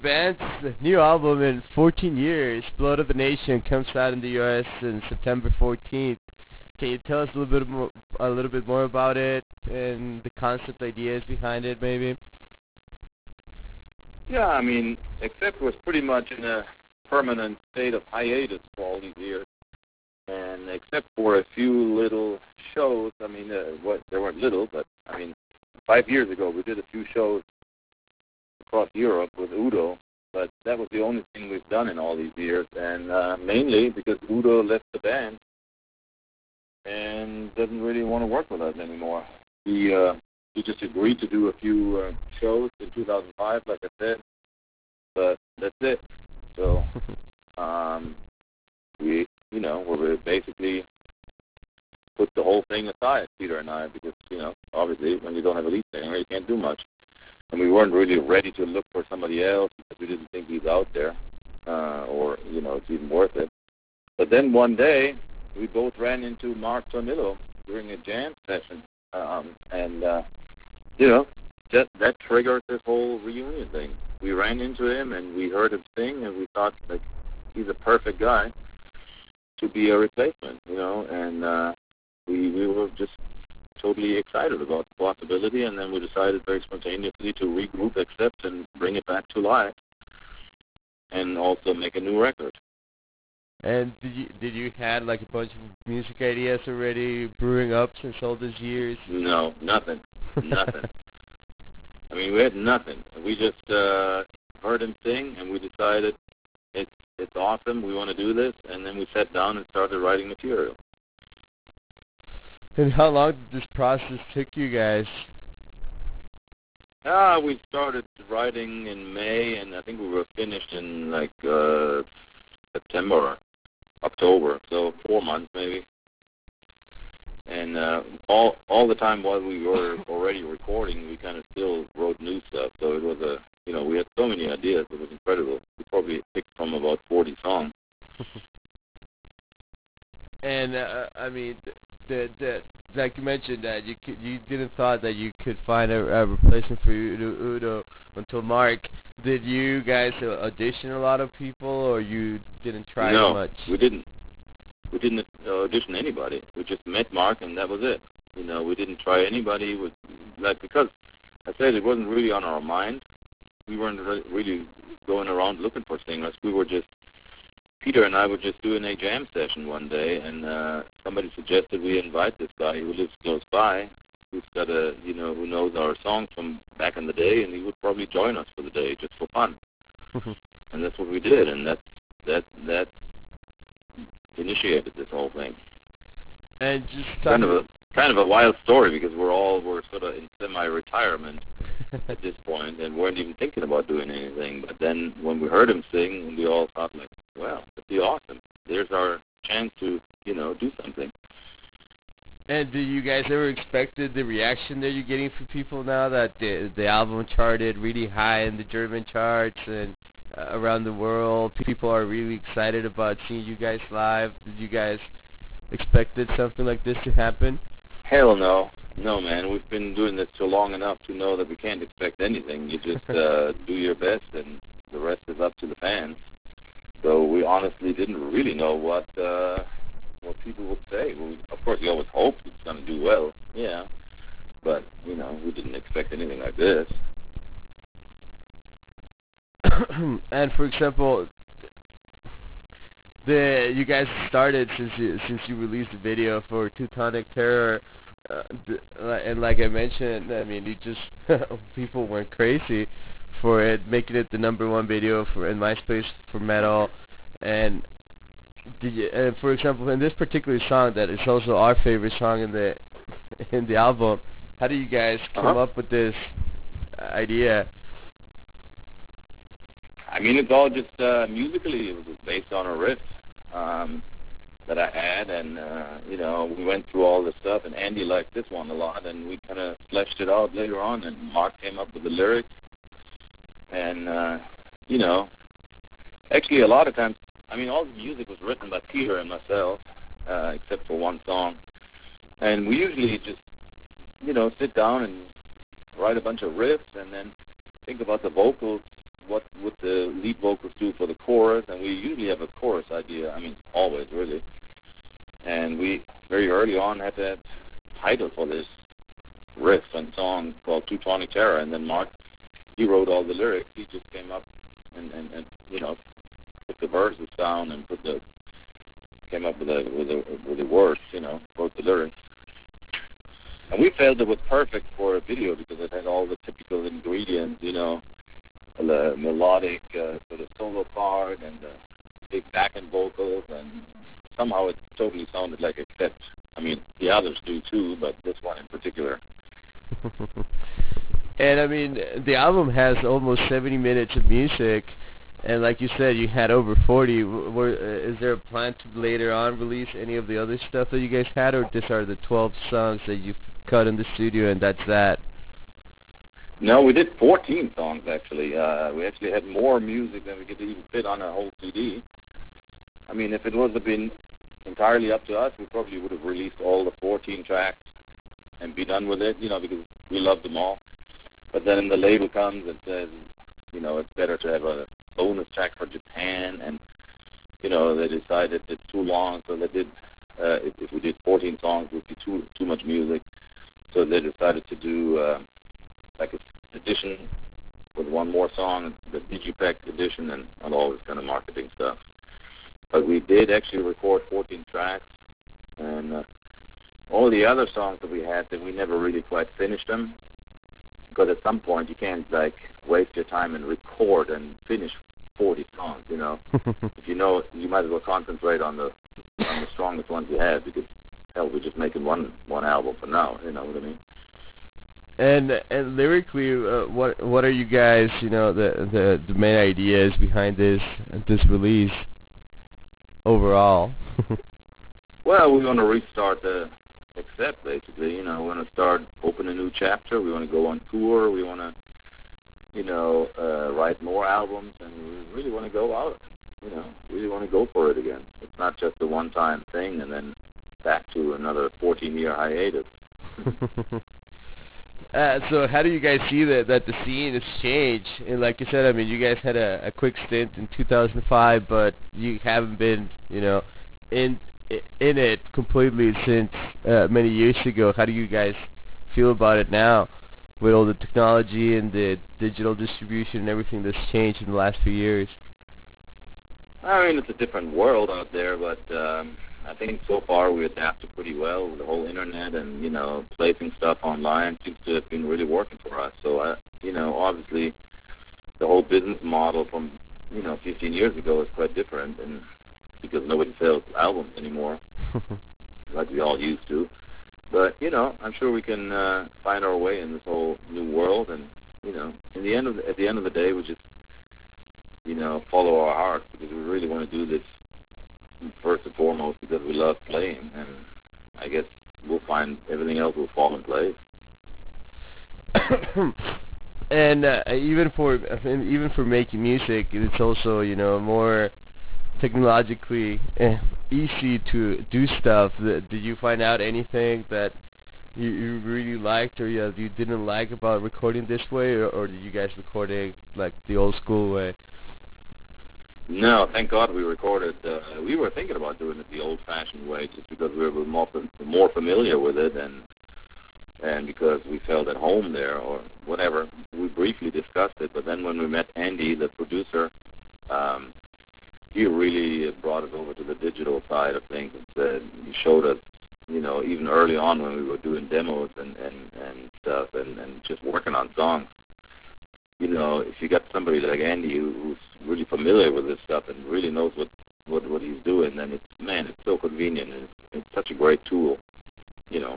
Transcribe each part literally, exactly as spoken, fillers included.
band's new album in fourteen years, Blood of the Nation, comes out in the U S on September fourteenth. Can you tell us a little bit more, a little bit more about it and the concept ideas behind it, maybe? Yeah, I mean, Accept was pretty much in a permanent state of hiatus for all these years, and except for a few little shows, I mean, uh, what they weren't little, but I mean, five years ago we did a few shows across Europe with Udo, but that was the only thing we've done in all these years, and uh, mainly because Udo left the band and doesn't really want to work with us anymore. He uh, he just agreed to do a few uh, shows in two thousand five, like I said, but that's it. So um, we, you know, we basically put the whole thing aside, Peter and I, because, you know, obviously when you don't have a lead singer, you can't do much. And we weren't really ready to look for somebody else because we didn't think he's out there uh, or, you know, it's even worth it. But then one day, we both ran into Mark Tornillo during a jam session. Um, and, uh, you know, that, that triggered this whole reunion thing. We ran into him and we heard him sing and we thought, like, he's a perfect guy to be a replacement, you know, and uh, we, we were just totally excited about the possibility, and then we decided very spontaneously to regroup, Accept, and bring it back to life, and also make a new record. And did you did you had like a bunch of music ideas already brewing up since all these years? No, nothing, nothing. I mean, we had nothing. We just uh, heard him sing, and we decided it's it's awesome. We want to do this, and then we sat down and started writing material. And how long did this process take you guys? Ah, we started writing in May, and I think we were finished in like uh, September or October, so four months maybe. And uh, all all the time while we were already recording, we kind of still wrote new stuff. So it was a, you know, we had so many ideas. It was incredible. We probably picked from about forty songs. And uh, I mean, the, the, like you mentioned that you could, you didn't thought that you could find a, a replacement for Udo, Udo until Mark. Did you guys uh, audition a lot of people, or you didn't try no, much? No, we didn't. We didn't audition anybody. We just met Mark, and that was it. You know, we didn't try anybody. With, like, because I said it wasn't really on our mind. We weren't re- really going around looking for singers. We were just, Peter and I were just doing a jam session one day, and uh, somebody suggested we invite this guy who lives close by, who's got a, you know, who knows our songs from back in the day, and he would probably join us for the day just for fun. And that's what we did, and that that that initiated this whole thing. And just kind of a kind of a wild story because we're all we're sort of in semi-retirement at this point and weren't even thinking about doing anything. But then when we heard him sing, we all thought like, well, that'd be awesome. There's our chance to, you know, do something. And did you guys ever expected the reaction that you're getting from people now that the the album charted really high in the German charts and uh, around the world? People are really excited about seeing you guys live. Did you guys expected something like this to happen? Hell no. No, man. We've been doing this so long enough to know that we can't expect anything. You just uh, do your best, and the rest is up to the fans. So we honestly didn't really know what uh, what people would say. Well, of course, we always hoped it's going to do well, yeah. But, you know, we didn't expect anything like this. And, for example, the you guys started since you since you released the video for Teutonic Terror, uh, the, and like I mentioned, I mean, you just people went crazy for it, making it the number one video for in MySpace for metal. And did you, uh, for example, in this particular song that is also our favorite song in the in the album, how do you guys come uh-huh. up with this idea? I mean, it's all just uh, musically. It was based on a riff um, that I had, and uh, you know, we went through all this stuff. And Andy liked this one a lot, and we kind of fleshed it out later on. And Mark came up with the lyrics, and uh, you know, actually, a lot of times, I mean, all the music was written by Peter and myself, uh, except for one song. And we usually just, you know, sit down and write a bunch of riffs, and then think about the vocals what would the lead vocals do for the chorus, and we usually have a chorus idea. I mean, always really. And we very early on had that title for this riff and song called Teutonic Terror, and then Mark, he wrote all the lyrics. He just came up and, and, and you know, put the verses down and put the came up with the with the with the words, you know, wrote the lyrics. And we felt it was perfect for a video because it had all the typical ingredients, you know, the melodic uh, sort of solo part and the big back-end vocals, and somehow it totally sounded like a set. I mean, the others do too, but this one in particular. And I mean, the album has almost seventy minutes of music, and like you said, you had over forty. Were, uh, is there a plan to later on release any of the other stuff that you guys had, or these are the twelve songs that you've cut in the studio and that's that? No, we did fourteen songs actually. Uh, we actually had more music than we could even fit on a whole C D. I mean, if it would have been entirely up to us, we probably would have released all the fourteen tracks and be done with it, you know, because we love them all. But then the label comes and says, you know, it's better to have a bonus track for Japan, and, you know, they decided it's too long, so they did, uh, if, if we did fourteen songs, it would be too too much music. So they decided to do uh, like an edition with one more song, the Digipack edition, and, and all this kind of marketing stuff. But we did actually record fourteen tracks, and uh, all the other songs that we had, that we never really quite finished them, because at some point you can't like waste your time and record and finish forty songs, you know. If you know, you might as well concentrate on the on the strongest ones you have, because hell, we're just making one one album for now, you know what I mean? And and lyrically, uh, what what are you guys, you know, the the the main ideas behind this this release overall? Well, we want to restart the Accept, basically. You know, we want to start, open a new chapter. We want to go on tour. We want to, you know, uh, write more albums, and we really want to go out. You know, really want to go for it again. It's not just a one-time thing and then back to another fourteen-year hiatus. Uh, so how do you guys see that that the scene has changed? And like you said, I mean, you guys had a, a quick stint in two thousand five, but you haven't been, you know, in in it completely since uh, many years ago. How do you guys feel about it now, with all the technology and the digital distribution and everything that's changed in the last few years? I mean, it's a different world out there, but um, I think so far we adapted pretty well with the whole internet, and, you know, placing stuff online seems to have been really working for us. So, uh, you know, obviously the whole business model from, you know, fifteen years ago is quite different, and because nobody sells albums anymore like we all used to. But, you know, I'm sure we can uh, find our way in this whole new world, and, you know, in the end of the, at the end of the day, we just, you know, follow our hearts, because we really want to do this first and foremost because we love playing, and I guess we'll find everything else will fall in place. And uh, even for even for making music, it's also, you know, more technologically eh, easy to do stuff. Did you find out anything that you, you really liked or you, you didn't like about recording this way, or, or did you guys recording like the old school way? No, thank God we recorded. Uh, we were thinking about doing it the old-fashioned way, just because we were more more familiar with it, and and because we felt at home there, or whatever. We briefly discussed it, but then when we met Andy, the producer, um, he really brought us over to the digital side of things, and said, he showed us, you know, even early on when we were doing demos and, and, and stuff, and, and just working on songs. You know, if you got somebody like Andy who, who's really familiar with this stuff and really knows what, what, what he's doing, then it's, man, it's so convenient, and it's, it's such a great tool, you know.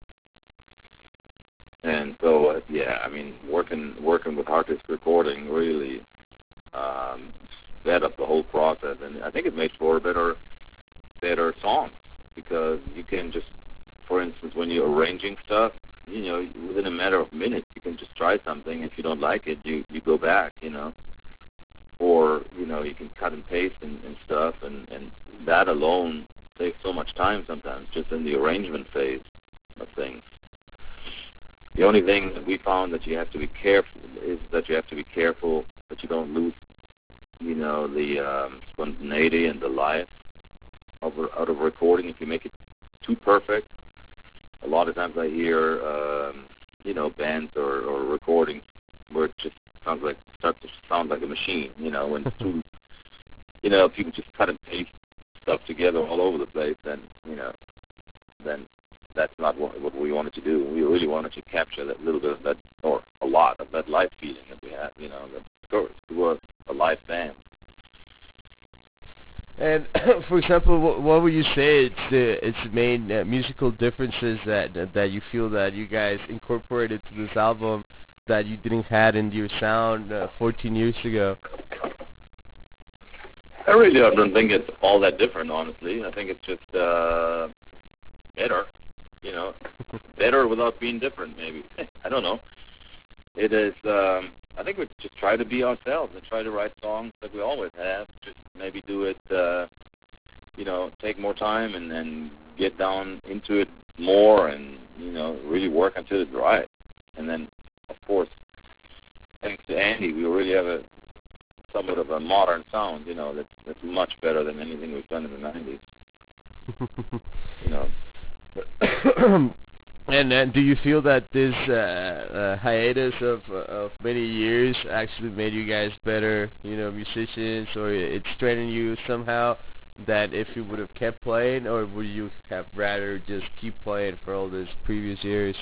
And so, uh, yeah, I mean, working working with Hard Disk Recording really um, sped up the whole process, and I think it made for a better, better song, because you can just, for instance, when you're arranging stuff, you know, within a matter of minutes, you can just try something. If you don't like it, you, you go back, you know. Or, you know, you can cut and paste and, and stuff, and, and that alone saves so much time sometimes, just in the arrangement phase of things. The only thing that we found that you have to be careful is that you have to be careful but you don't lose, you know, the um, spontaneity and the life of out of recording. If you make it too perfect, a lot of times I hear, um, you know, bands or, or recordings where it just sounds like starts to sound like a machine. You know, when it's too, you know, if you can just cut and paste stuff together all over the place, then you know, then that's not what, what we wanted to do. We really wanted to capture that little bit of that, or a lot of that live feeling that we had. You know, that we were a live band. And for example, what, what would you say it's the it's the main uh, musical differences that that you feel that you guys incorporated to this album that you didn't have in your sound uh, fourteen years ago? I really don't think it's all that different, honestly. I think it's just uh, better, you know, better without being different, maybe. I don't know. It is, um, I think we just try to be ourselves and try to write songs that we always have, just maybe do it, uh, you know, take more time and then get down into it more and, you know, really work until it's right. And then, of course, thanks to Andy, we really have a somewhat of a modern sound, you know, that's, that's much better than anything we've done in the nineties. You know. And, and do you feel that this uh, uh, hiatus of uh, of many years actually made you guys better, you know, musicians, or it strengthened you somehow? That if you would have kept playing, or would you have rather just keep playing for all these previous years?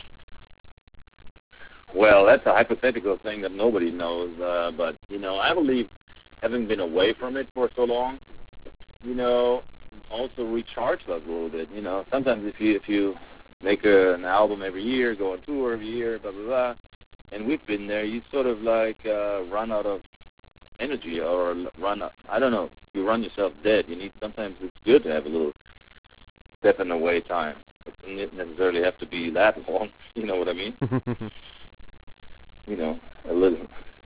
Well, that's a hypothetical thing that nobody knows, uh, but you know, I believe having been away from it for so long, you know, also recharged us a little bit. You know, sometimes if you if you make a, an album every year, go on tour every year, blah, blah, blah. And we've been there. You sort of like uh, run out of energy or run out, I don't know, you run yourself dead. You need, sometimes it's good to have a little stepping away time. It doesn't necessarily have to be that long. You know what I mean? You know, a little.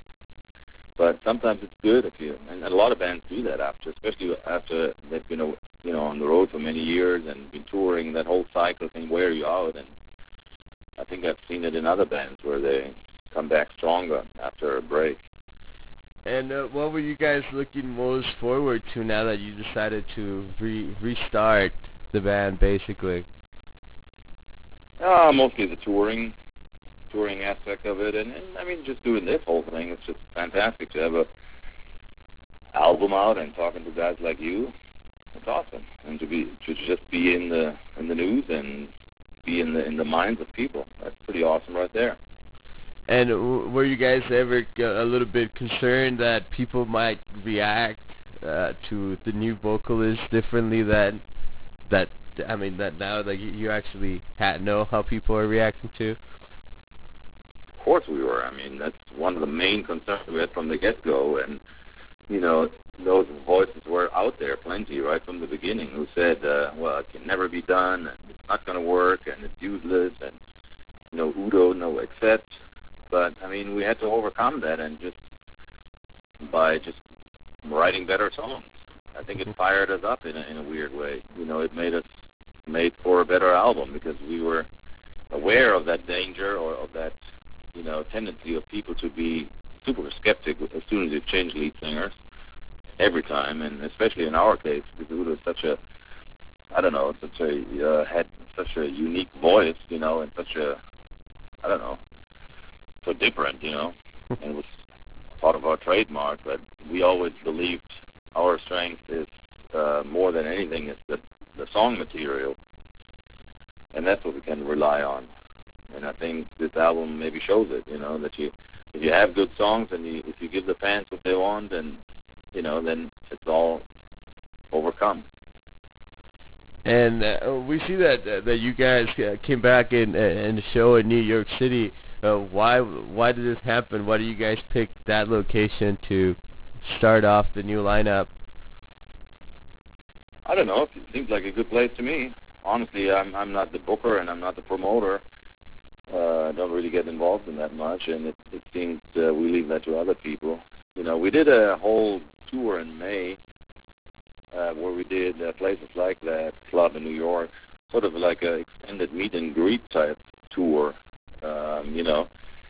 But sometimes it's good if you, and a lot of bands do that after, especially after they've been, you know, on the road for many years and been touring. That whole cycle can wear you out, and I think I've seen it in other bands where they come back stronger after a break. And uh, what were you guys looking most forward to now that you decided to re- restart the band, basically? Uh, mostly the touring. touring aspect of it, and, and I mean, just doing this whole thing, it's just fantastic to have a album out and talking to guys like you. It's awesome, and to be to just be in the in the news and be in the in the minds of people. That's pretty awesome right there. And w- were you guys ever a little bit concerned that people might react uh, to the new vocalist differently than that? I mean, that now that you, you actually ha- know how people are reacting to? Of course we were. I mean, that's one of the main concerns we had from the get-go, and, you know, those voices were out there plenty right from the beginning who said, uh, well, it can never be done, and it's not going to work, and it's useless, and no Udo, no accept. But, I mean, we had to overcome that and just by just writing better songs. I think it fired us up in a, in a weird way. You know, it made us made for a better album because we were aware of that danger or of that, you know, tendency of people to be super skeptic as soon as you change lead singers every time, and especially in our case, because Udo is such a, I don't know, such a, uh, had such a unique voice, you know, and such a, I don't know, so different, you know, and it was part of our trademark, but we always believed our strength is, uh, more than anything, is the, the song material, and that's what we can rely on. And I think this album maybe shows it, you know, that you, if you have good songs and you, if you give the fans what they want, and, you know, then it's all overcome. And uh, we see that uh, that you guys uh, came back in uh, in the show in New York City. Uh, why why did this happen? Why did you guys pick that location to start off the new lineup? I don't know. It seems like a good place to me. Honestly, I'm I'm not the booker and I'm not the promoter. Uh, I don't really get involved in that much, and it, it seems uh, we leave that to other people. You know, we did a whole tour in May uh, where we did uh, places like that club in New York, sort of like a extended meet and greet type tour. Um, you know,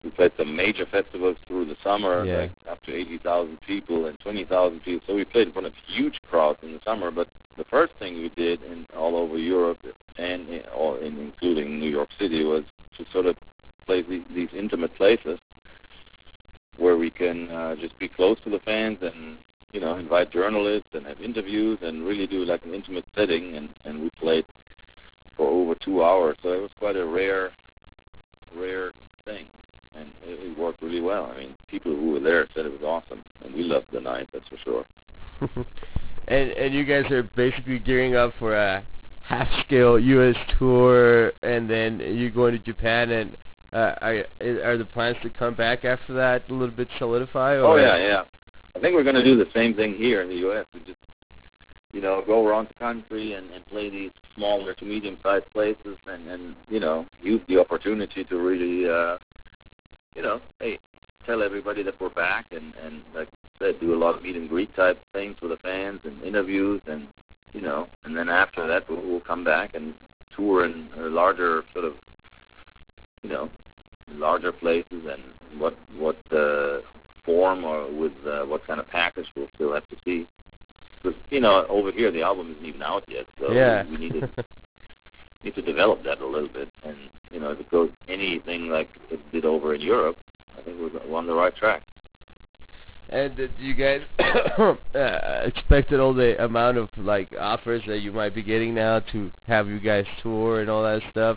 we played some major festivals through the summer, Yeah. like up to eighty thousand people and twenty thousand people. So we played in front of huge crowds in the summer. But the first thing we did in all over Europe and in, all in, including New York City was to sort of play these, these intimate places where we can uh, just be close to the fans and, you know, invite journalists and have interviews and really do like an intimate setting. And, and we played for over two hours. So it was quite a rare, rare thing. And it, it worked really well. I mean, people who were there said it was awesome. And we loved the night, that's for sure. and and you guys are basically gearing up for a half-scale U S tour, and then you're going to Japan, and uh, are, are the plans to come back after that a little bit solidify? Or? Oh, yeah, yeah. I think we're going to do the same thing here in the U S We just, you know, go around the country and, and play these smaller to medium-sized places and, and, you know, use the opportunity to really, uh, you know, hey, tell everybody that we're back and, and, like I said, do a lot of meet-and-greet type things with the fans and interviews and, you know, and then after that we'll, we'll come back and tour in a larger sort of, you know, larger places and what what uh, form or with uh, what kind of package we'll still have to see. Because, you know, over here the album isn't even out yet, so yeah. we, we need to need to develop that a little bit. And, you know, if it goes anything like it did over in Europe, I think we're on the right track. And uh, do you guys uh, expected all the amount of like offers that you might be getting now to have you guys tour and all that stuff?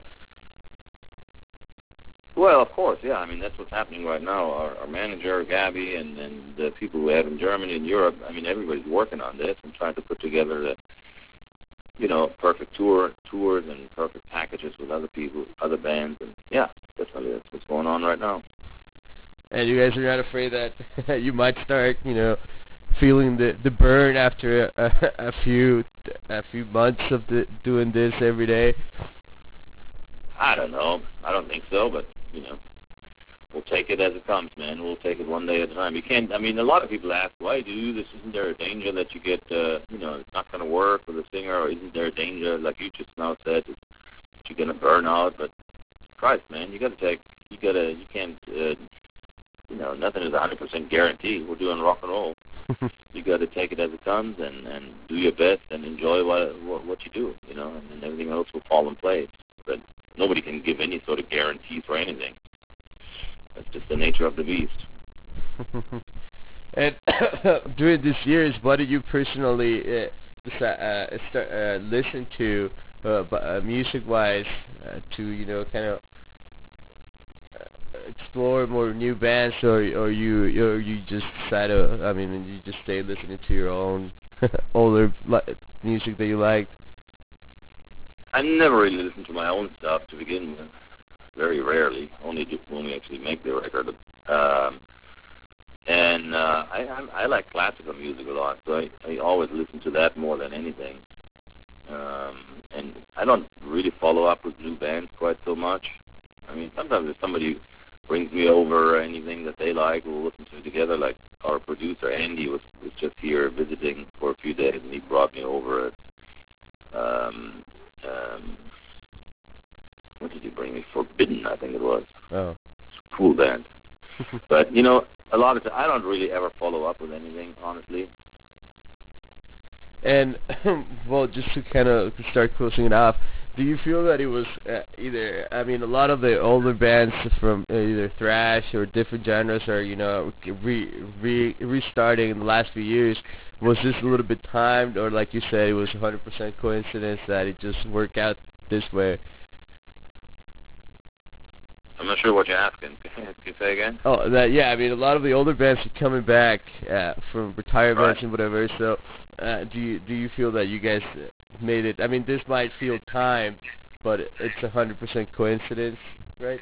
Well, of course, yeah. I mean, that's what's happening right now. Our, our manager, Gabby, and, and the people we have in Germany and Europe, I mean, everybody's working on this and trying to put together the, you know, perfect tour tours and perfect packages with other people, other bands. And, yeah, definitely that's what's going on right now. And you guys are not afraid that you might start, you know, feeling the the burn after a, a few a few months of the, doing this every day? I don't know. I don't think so, but, you know, we'll take it as it comes, man. We'll take it one day at a time. You can't, I mean, a lot of people ask, why do you do this? Isn't there a danger that you get, uh, you know, it's not going to work with a singer, or isn't there a danger, like you just now said, that you're going to burn out? But, Christ, man, you got to take, you got to, you can't, uh, you know, nothing is one hundred percent guaranteed. We're doing rock and roll. You got to take it as it comes and, and do your best and enjoy what, what what you do, you know, and, and everything else will fall in place. But nobody can give any sort of guarantee for anything. That's just the nature of the beast. And during these years, what did you personally uh, deci- uh, start, uh, listen to, uh, uh, music-wise, uh, to, you know, kind of explore more new bands, or or you or you just decide to, I mean, you just stay listening to your own older li- music that you liked? I never really listened to my own stuff to begin with. Very rarely, only just when we actually make the record. Um, and uh, I, I I like classical music a lot, so I, I always listen to that more than anything. Um, and I don't really follow up with new bands quite so much. I mean, sometimes if somebody brings me over anything that they like, we'll listen to it together. Like our producer Andy was, was just here visiting for a few days, and he brought me over. At, um, um, what did he bring me? Forbidden, I think it was. Oh, cool band. But you know, a lot of times I don't really ever follow up with anything, honestly. And well, just to kind of start closing it off, do you feel that it was uh, either, I mean, a lot of the older bands from uh, either thrash or different genres are, you know, re, re, restarting in the last few years. Was this a little bit timed, or like you said, it was one hundred percent coincidence that it just worked out this way? I'm not sure what you're asking. Can you say again? Oh, that yeah. I mean, a lot of the older bands are coming back uh, from retirements Right. and whatever. So, uh, do you do you feel that you guys made it? I mean, this might feel timed, but it's a hundred percent coincidence, right?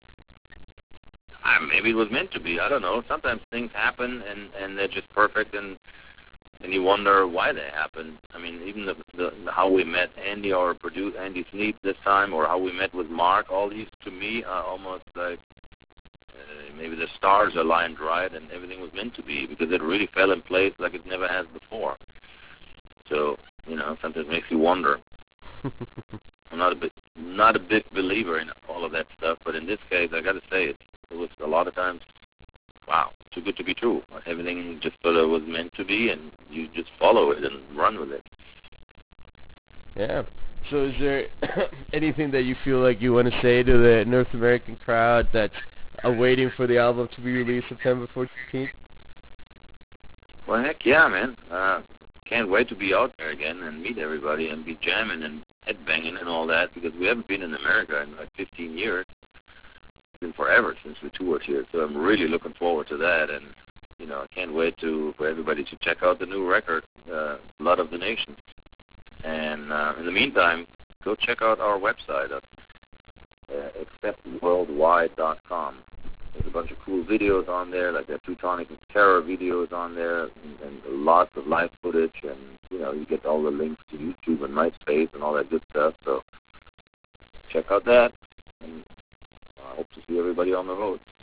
Uh, maybe it was meant to be. I don't know. Sometimes things happen and and they're just perfect, and and you wonder why they happen. I mean, even the, the, the how we met Andy or producer Andy Sneap this time, or how we met with Mark. All these to me are almost like uh, maybe the stars aligned right, and everything was meant to be, because it really fell in place like it never has before. So, you know, sometimes it makes you wonder. I'm not a big, not a big believer in all of that stuff, but in this case, I got to say, it, it was a lot of times, wow, too good to be true. Everything just sort of was meant to be, and you just follow it and run with it. Yeah. So is there anything that you feel like you want to say to the North American crowd that's uh, waiting for the album to be released September fourteenth? Well, heck yeah, man. Uh, can't wait to be out there again and meet everybody and be jamming and headbanging and all that, because we haven't been in America in like fifteen years. It's been forever since we toured here, so I'm really looking forward to that. And, you know, I can't wait to for everybody to check out the new record, uh, Blood of the Nation. And uh, in the meantime, go check out our website at uh, accept worldwide dot com. There's a bunch of cool videos on there, like the Teutonic Terror videos on there, and, and lots of live footage, and, you know, you get all the links to YouTube and MySpace and all that good stuff. So check out that, and I hope to see everybody on the road.